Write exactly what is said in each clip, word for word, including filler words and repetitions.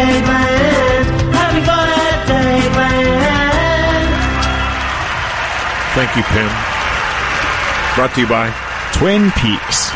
Daveland. Having fun at Daveland. Thank you, Pim. Brought to you by Twin Peaks.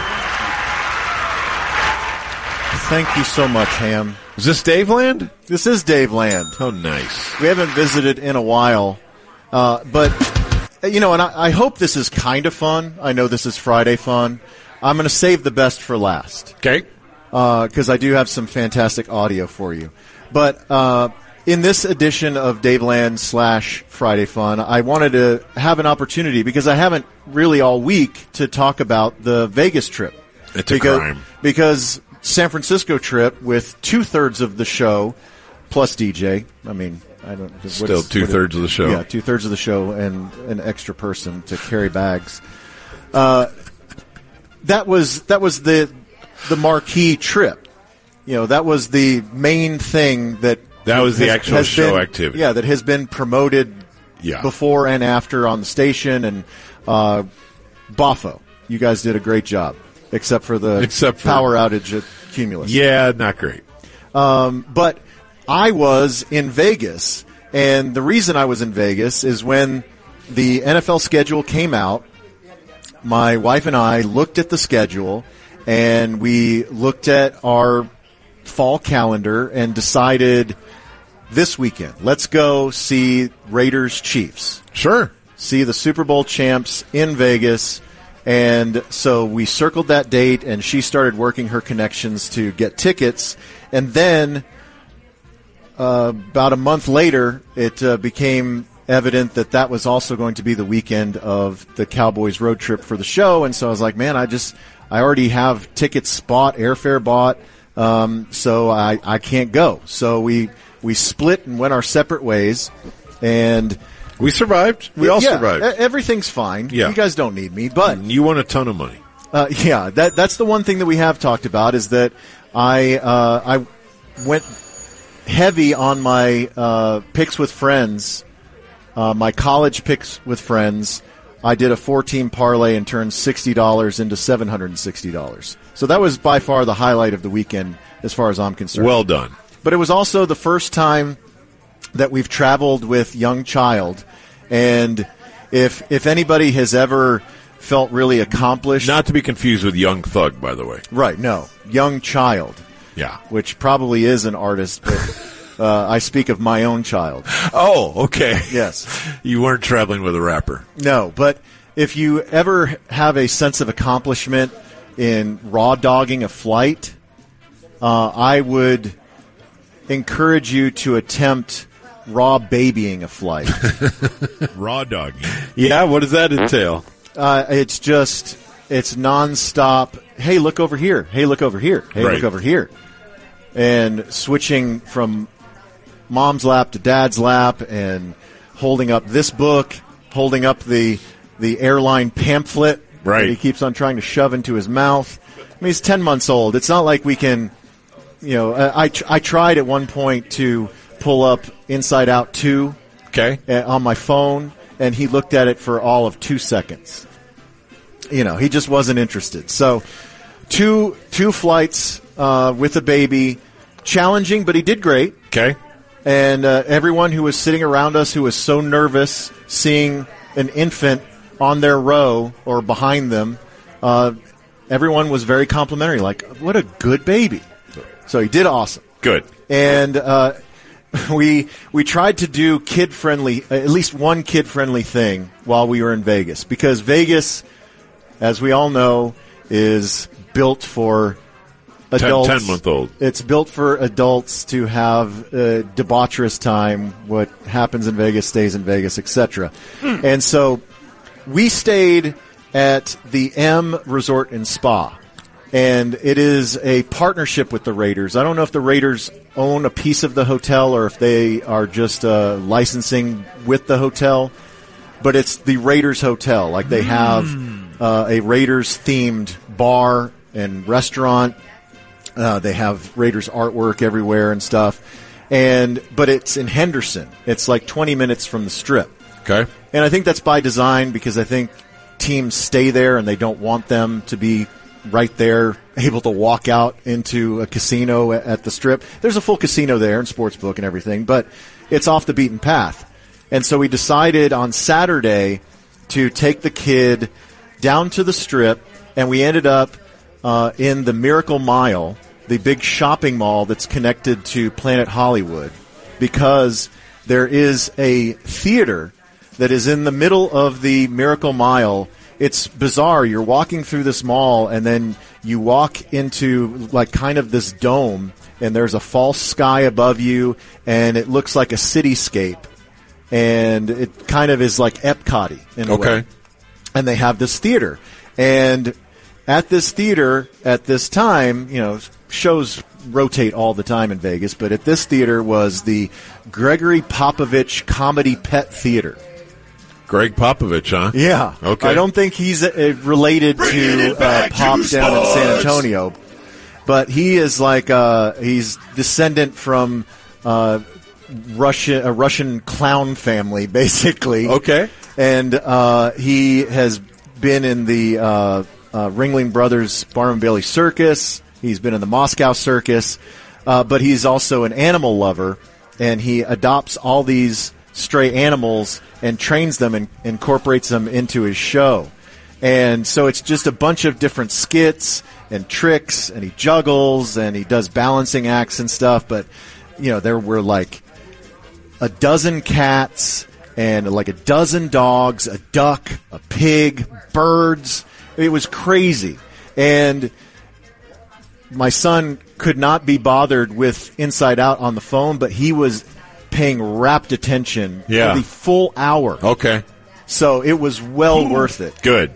Thank you so much, Ham. Is this Daveland? This is Daveland. Oh, nice. We haven't visited in a while, uh, but, you know, and I, I hope this is kind of fun. I know this is Friday fun. I'm going to save the best for last. Okay. Because uh, I do have some fantastic audio for you. But uh, in this edition of Daveland slash Friday Fun, I wanted to have an opportunity, because I haven't really all week, to talk about the Vegas trip. It's a because, crime. Because San Francisco trip, with two-thirds of the show, plus D J, I mean, I don't... Still two-thirds of the show. Yeah, two-thirds of the show and an extra person to carry bags. Uh, that was that was the the marquee trip. You know, that was the main thing that... That was the has, actual has show been, activity. Yeah, that has been promoted yeah. before and after on the station. And uh, Boffo, you guys did a great job, except for the except for, power outage at Cumulus. Yeah, not great. Um, but I was in Vegas, and the reason I was in Vegas is when the N F L schedule came out, my wife and I looked at the schedule, and we looked at our fall calendar and decided this weekend, let's go see Raiders Chiefs. Sure. See the Super Bowl champs in Vegas. And so we circled that date, and she started working her connections to get tickets. And then uh, about a month later, it uh, became evident that that was also going to be the weekend of the Cowboys road trip for the show. And so I was like, man, I just I already have tickets bought, airfare bought. Um, so I, I can't go. So we we split and went our separate ways, and we survived. We all yeah, survived. Everything's fine. Yeah. You guys don't need me, but you won a ton of money. Uh, yeah, that that's the one thing that we have talked about, is that I uh, I went heavy on my uh, picks with friends, uh, my college picks with friends. I did a four-team parlay and turned sixty dollars into seven hundred sixty dollars. So that was by far the highlight of the weekend as far as I'm concerned. Well done. But it was also the first time that we've traveled with young child. And if if anybody has ever felt really accomplished... Not to be confused with Young Thug, by the way. Right, no. Young child. Yeah. Which probably is an artist, but... Uh, I speak of my own child. Oh, okay. Yes. You weren't traveling with a rapper. No, but if you ever have a sense of accomplishment in raw dogging a flight, uh, I would encourage you to attempt raw babying a flight. Raw dogging. Yeah, what does that entail? Uh, it's just, it's nonstop. Hey, look over here. Hey, look over here. Hey, right. look over here. And switching from mom's lap to dad's lap, and holding up this book, holding up the the airline pamphlet right. that he keeps on trying to shove into his mouth. I mean, he's ten months old. It's not like we can, you know, I, I tried at one point to pull up Inside Out two okay. on my phone, and he looked at it for all of two seconds. You know, he just wasn't interested. So two two flights uh, with a baby, challenging, but he did great. Okay. And uh, everyone who was sitting around us who was so nervous seeing an infant on their row or behind them, uh, everyone was very complimentary, like, what a good baby. So he did awesome. Good. And uh, we we tried to do kid-friendly, at least one kid-friendly thing while we were in Vegas, because Vegas, as we all know, is built for adults. Ten, ten-month-old. It's built for adults to have a debaucherous time. What happens in Vegas stays in Vegas, et cetera. Hmm. And so we stayed at the M Resort and Spa, and it is a partnership with the Raiders. I don't know if the Raiders own a piece of the hotel or if they are just uh, licensing with the hotel, but it's the Raiders Hotel. Like, they have uh, a Raiders-themed bar and restaurant. Uh, they have Raiders artwork everywhere and stuff. And but it's in Henderson. It's like twenty minutes from the Strip. Okay. And I think that's by design, because I think teams stay there and they don't want them to be right there able to walk out into a casino at the Strip. There's a full casino there and sportsbook and everything, but it's off the beaten path. And so we decided on Saturday to take the kid down to the Strip, and we ended up uh, in the Miracle Mile, the big shopping mall that's connected to Planet Hollywood, because there is a theater that is in the middle of the Miracle Mile. It's bizarre. You're walking through this mall, and then you walk into like kind of this dome, and there's a false sky above you, and it looks like a cityscape, and it kind of is like Epcot-y in a Okay. way. And they have this theater, and at this theater at this time, you know, shows rotate all the time in Vegas, but at this theater was the Gregory Popovich Comedy Pet Theater. Greg Popovich, huh? Yeah. Okay. I don't think he's uh, related to uh, Pop down in San Antonio, but he is like uh, he's descendant from uh, Russia, a Russian clown family, basically. Okay. And uh, he has been in the uh, uh, Ringling Brothers Barnum and Bailey Circus. He's been in the Moscow Circus, uh, but he's also an animal lover, and he adopts all these stray animals and trains them and incorporates them into his show. And so it's just a bunch of different skits and tricks, and he juggles, and he does balancing acts and stuff. But, you know, there were like a dozen cats and like a dozen dogs, a duck, a pig, birds. It was crazy. And my son could not be bothered with Inside Out on the phone, but he was paying rapt attention Yeah. for the full hour. Okay. So it was well worth it. Good.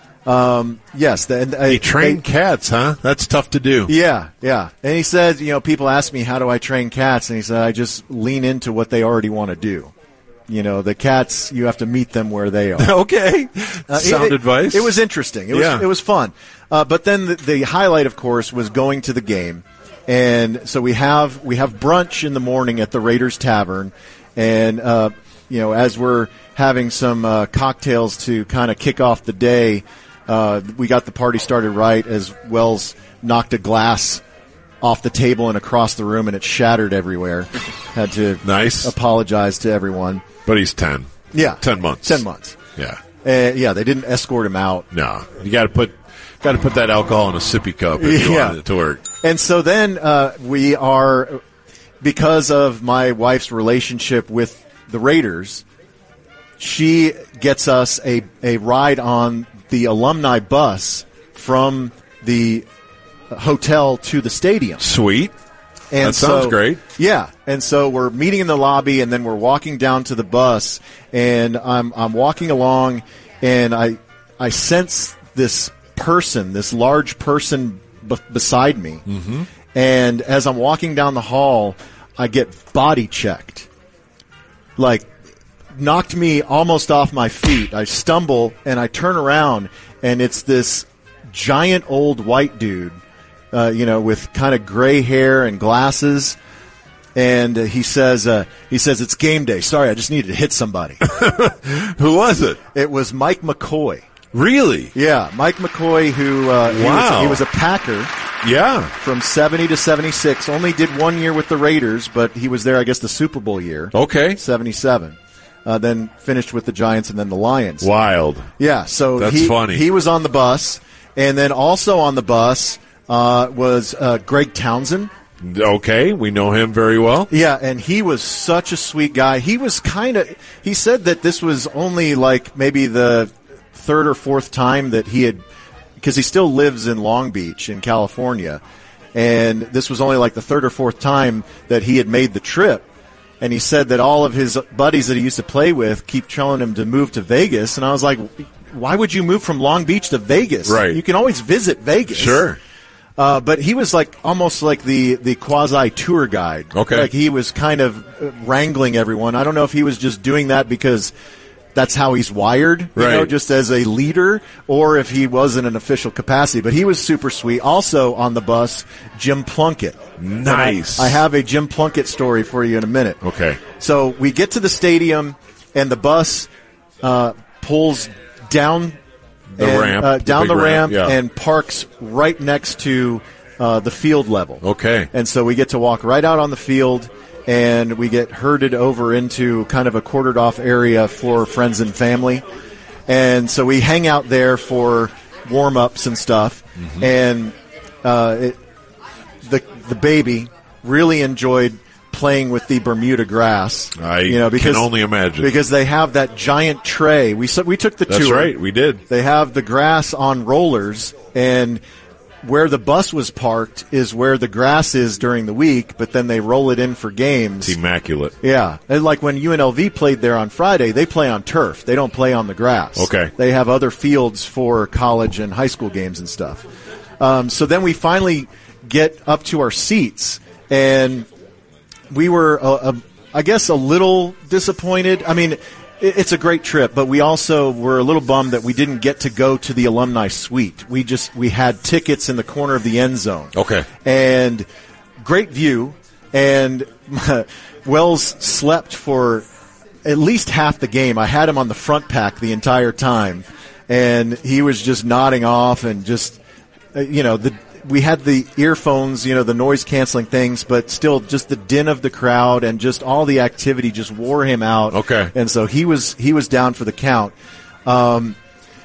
Yes. The, and, uh, He trained they- cats, huh? That's tough to do. Yeah, yeah. And he said, you know, people ask me, how do I train cats? And he said, I just lean into what they already want to do. You know, the cats, you have to meet them where they are. Okay. Uh, Sound it, it- advice. It was interesting. It was, Yeah. it was fun. Uh, but then the, the highlight, of course, was going to the game. And so we have we have brunch in the morning at the Raiders Tavern. And, uh, you know, as we're having some uh, cocktails to kind of kick off the day, uh, we got the party started right as Wells knocked a glass off the table and across the room, and it shattered everywhere. Had to Nice. apologize to everyone. But he's ten. Yeah. ten months. Ten months. Yeah. Uh, yeah, they didn't escort him out. No. You got to put got to put that alcohol in a sippy cup if you Yeah. want it to work. And so then uh, we are, because of my wife's relationship with the Raiders, she gets us a, a ride on the alumni bus from the hotel to the stadium. Sweet. And That sounds so- great. Yeah, and so we're meeting in the lobby, and then we're walking down to the bus, and I'm I'm walking along, and I I sense this person, this large person b- beside me, mm-hmm. and as I'm walking down the hall, I get body checked, like knocked me almost off my feet. I stumble and I turn around, and it's this giant old white dude. Uh, you know, with kind of gray hair and glasses, and uh, he says, uh, "He says it's game day. Sorry, I just needed to hit somebody." Who was it? It was Mike McCoy. Really? Yeah, Mike McCoy, who uh, he, was, Wow. he was a Packer Yeah. from seventy to seventy-six. Only did one year with the Raiders, but he was there, I guess, the Super Bowl year, Okay. seventy-seven. Uh, then finished with the Giants and then the Lions. Wild. Yeah, so That's he, funny. he was on the bus, and then also on the bus uh, was uh, Greg Townsend. Okay, we know him very well. Yeah, and he was such a sweet guy. He was kind of, he said that this was only like maybe the third or fourth time that he had, because he still lives in Long Beach in California, and this was only like the third or fourth time that he had made the trip. And he said that all of his buddies that he used to play with keep telling him to move to Vegas. And I was like, why would you move from Long Beach to Vegas? Right. You can always visit Vegas. Sure. Uh, but he was like almost like the, the quasi tour guide. Okay. Like he was kind of uh, wrangling everyone. I don't know if he was just doing that because that's how he's wired, you Right. know, just as a leader, or if he was in an official capacity. But he was super sweet. Also on the bus, Jim Plunkett. Nice. I have a Jim Plunkett story for you in a minute. Okay. So we get to the stadium, and the bus uh, pulls down The and, ramp. uh, the down the ramp, ramp yeah. and parks right next to uh, the field level. Okay. And so we get to walk right out on the field, and we get herded over into kind of a quartered off area for friends and family. And so we hang out there for warm-ups and stuff. Mm-hmm. And uh, it, the the baby really enjoyed playing with the Bermuda grass. I you know, because, can only imagine. Because they have that giant tray. We we took the That's tour. That's right, we did. They have the grass on rollers, and where the bus was parked is where the grass is during the week, but then they roll it in for games. It's immaculate. Yeah. And like when U N L V played there on Friday, they play on turf. They don't play on the grass. Okay. They have other fields for college and high school games and stuff. Um, so then we finally get up to our seats, and we were, uh, uh, I guess, a little disappointed. I mean, it's a great trip, but we also were a little bummed that we didn't get to go to the alumni suite. We just we had tickets in the corner of the end zone. Okay. And great view, and Wells slept for at least half the game. I had him on the front pack the entire time, and he was just nodding off and just, you know, the we had the earphones, you know, the noise-canceling things, but still just the din of the crowd and just all the activity just wore him out. Okay. And so he was he was down for the count. Um,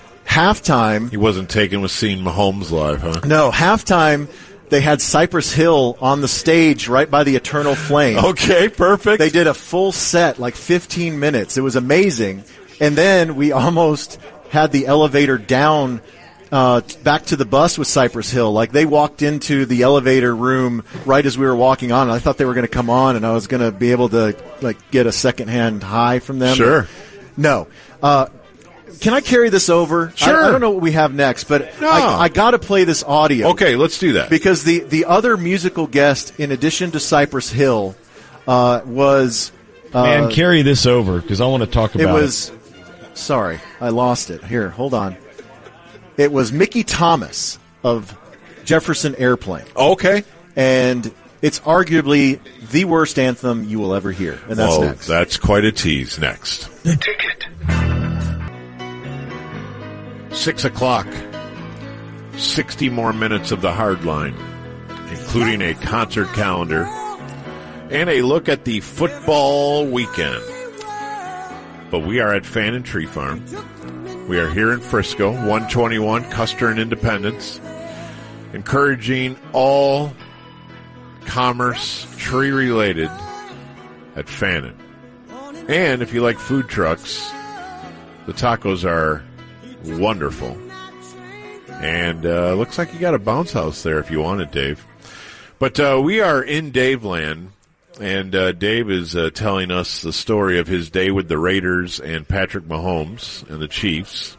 halftime. He wasn't taken with seeing Mahomes live, huh? No, halftime, they had Cypress Hill on the stage right by the Eternal Flame. Okay, perfect. They did a full set, like fifteen minutes. It was amazing. And then we almost had the elevator down Uh, back to the bus with Cypress Hill. Like, they walked into the elevator room right as we were walking on, and I thought they were going to come on, and I was going to be able to, like, get a secondhand high from them. Sure. No. Uh, can I carry this over? Sure. I, I don't know what we have next, but No. I, I got to play this audio. Okay, let's do that. Because the, the other musical guest, in addition to Cypress Hill, uh, was... Uh, Man, carry this over, because I want to talk about it. was... Sorry, I lost it. Here, hold on. It was Mickey Thomas of Jefferson Airplane. Okay. And it's arguably the worst anthem you will ever hear. And that's oh, next. That's quite a tease. Next. The Ticket. Six o'clock. Sixty more minutes of the hard line, including a concert calendar and a look at the football weekend. But we are at Fan and Tree Farm. We are here in Frisco, one twenty-one Custer and Independence, encouraging all commerce tree-related at Fannin. And if you like food trucks, the tacos are wonderful. And uh, looks like you got a bounce house there if you want it, Dave. But uh, we are in Dave Land, and uh, Dave is uh, telling us the story of his day with the Raiders and Patrick Mahomes and the Chiefs.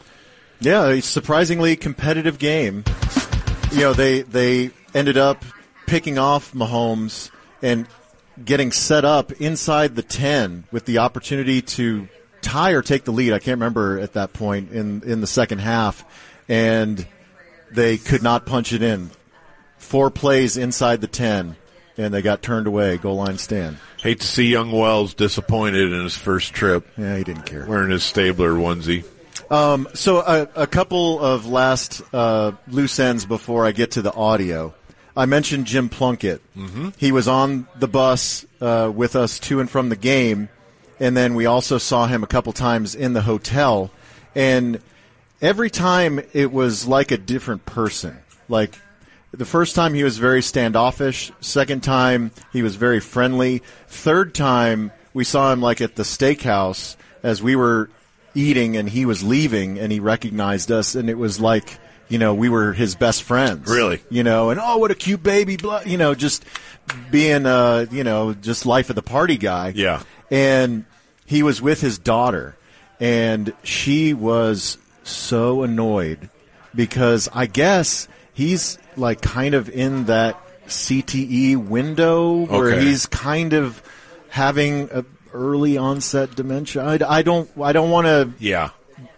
Yeah, a surprisingly competitive game. You know, they they ended up picking off Mahomes and getting set up inside the ten with the opportunity to tie or take the lead. I can't remember at that point in, in the second half. And they could not punch it in. Four plays inside the ten. And they got turned away, goal line stand. Hate to see young Wells disappointed in his first trip. Yeah, he didn't care. Wearing his Stabler onesie. Um, so a, a couple of last uh, loose ends before I get to the audio. I mentioned Jim Plunkett. Mm-hmm. He was on the bus uh, with us to and from the game, and then we also saw him a couple times in the hotel. And every time it was like a different person. Like, the first time he was very standoffish. Second time he was very friendly. Third time we saw him like at the steakhouse as we were eating and he was leaving and he recognized us, and it was like, you know, we were his best friends. Really? You know, and oh, what a cute baby, blah, you know, just being uh, you know, just life of the party guy. Yeah. And he was with his daughter, and she was so annoyed because I guess he's like kind of in that C T E window where Okay. he's kind of having a early onset dementia. I, I don't I don't want to Yeah.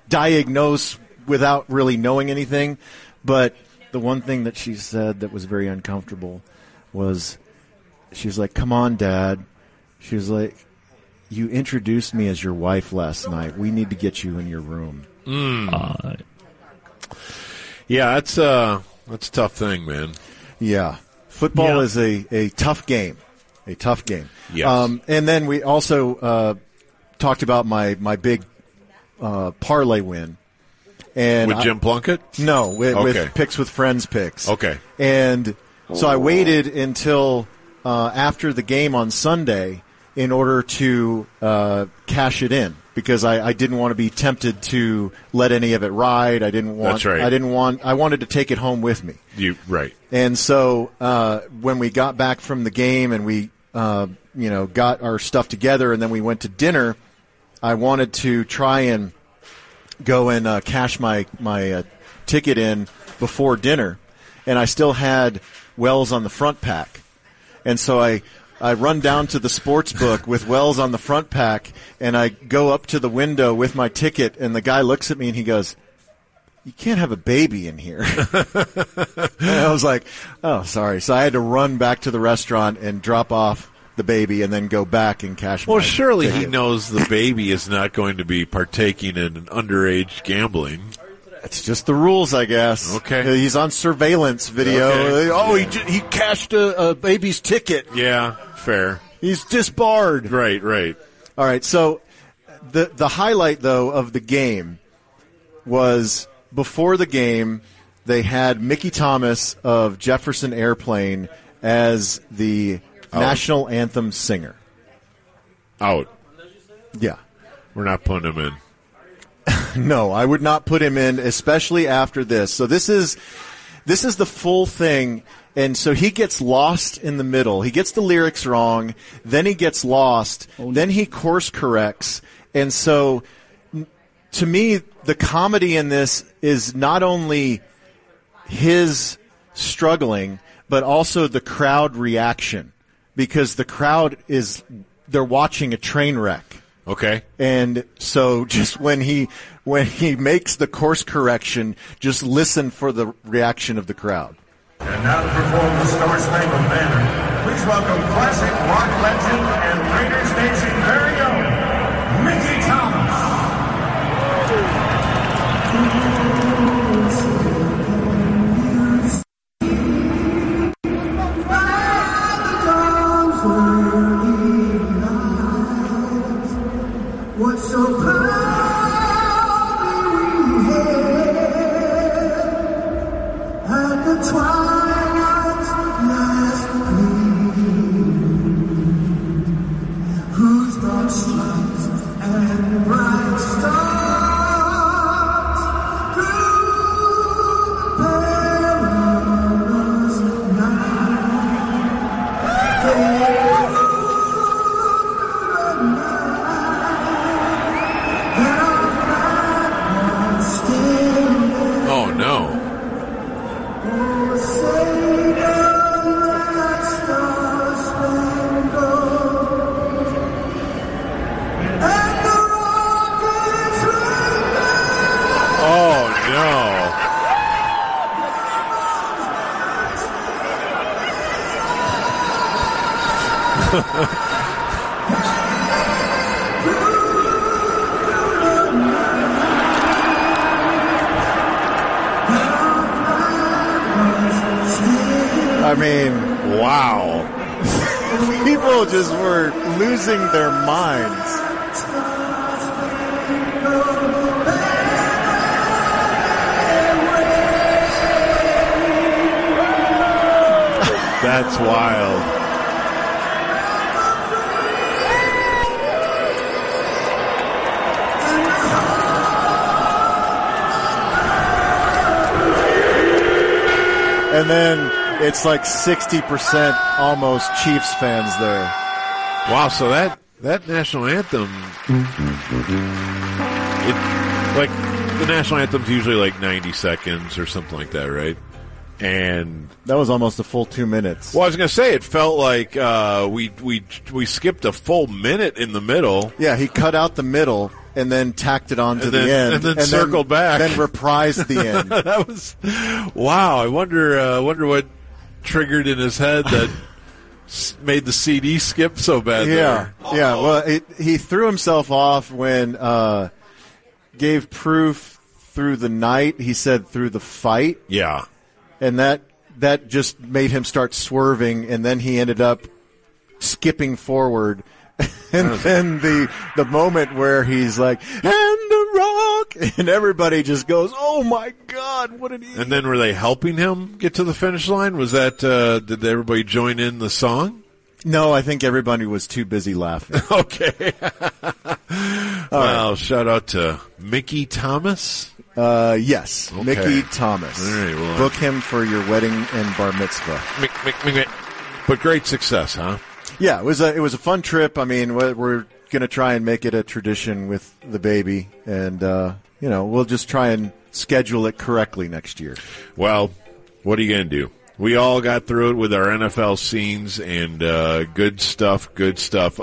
diagnose without really knowing anything, but the one thing that she said that was very uncomfortable was she's like, "Come on, Dad." She was like, "You introduced me as your wife last night. We need to get you in your room." Uh, Yeah, that's uh, that's a tough thing, man. Yeah. Football Yeah. is a, a tough game. A tough game. Yes. Um, and then we also uh, talked about my, my big uh, parlay win. And With Jim Plunkett? I, no, with, Okay. with Picks with Friends picks. Okay. And so I waited until uh, after the game on Sunday in order to uh, cash it in because I, I didn't want to be tempted to let any of it ride. I didn't want. That's right. I didn't want. I wanted to take it home with me. You right. And so uh, when we got back from the game and we, uh, you know, got our stuff together and then we went to dinner, I wanted to try and go and uh, cash my my uh, ticket in before dinner, and I still had Wells on the front pack, and so I. I run down to the sports book with Wells on the front pack, and I go up to the window with my ticket, and the guy looks at me and he goes, "You can't have a baby in here." And I was like, "Oh, sorry." So I had to run back to the restaurant and drop off the baby and then go back and cash my Well, surely he ticket. knows the baby is not going to be partaking in underage gambling. It's just the rules, I guess. Okay. Uh, He's on surveillance video. Okay. Oh, Yeah. he ju- he cashed a, a baby's ticket. Yeah, fair. He's disbarred. Right, right. All right, so the the highlight though of the game was before the game they had Mickey Thomas of Jefferson Airplane as the Oh. national anthem singer. Out. Yeah. We're not putting him in. No, I would not put him in, especially after this. So this is this is the full thing, and so he gets lost in the middle. He gets the lyrics wrong, then he gets lost, then he course corrects, and so n- to me, the comedy in this is not only his struggling, but also the crowd reaction, because the crowd is they're watching a train wreck. Okay. And so just when he when he makes the course correction, just listen for the reaction of the crowd. And now to perform the Star Spangled Banner, please welcome classic rock legend and Raiders Nation very own, Mickey Thomas. What's so proudly we hailed at the twilight's last gleam, whose broad stripes and bright stars through the perilous night they Oh, no. Oh, no. I mean, Wow. people just were losing their minds. That's wild. And then it's like sixty percent almost Chiefs fans there. Wow, so that, that national anthem, it, like, the national anthem's usually like ninety seconds or something like that, right? And, That was almost a full two minutes. well, I was going to say, it felt like uh, we, we, we skipped a full minute in the middle. Yeah, he cut out the middle and then tacked it on to And the then- end. and then circled back. Then reprised the end. That was, wow, I wonder, uh, wonder what triggered in his head that s- made the C D skip so bad Yeah, there. yeah. Well, it, he threw himself off when uh, gave proof through the night. He said through the fight, Yeah. and that that just made him start swerving, and then he ended up skipping forward. And then the the moment where he's like, and the rock, and everybody just goes, oh my God, what an idiot. And then were they helping him get to the finish line? Was that, uh, did everybody join in the song? No, I think everybody was too busy laughing. Okay. Well, shout out to Mickey Thomas. Uh, yes, Okay. Mickey Thomas. All right, well, Book him for your wedding and bar mitzvah. Mick, Mick, Mick, Mick. But great success, huh? Yeah, it was a it was a fun trip. I mean, we're, we're going to try and make it a tradition with the baby, and uh, you know, we'll just try and schedule it correctly next year. Well, what are you going to do? We all got through it with our N F L scenes, and uh, good stuff, good stuff.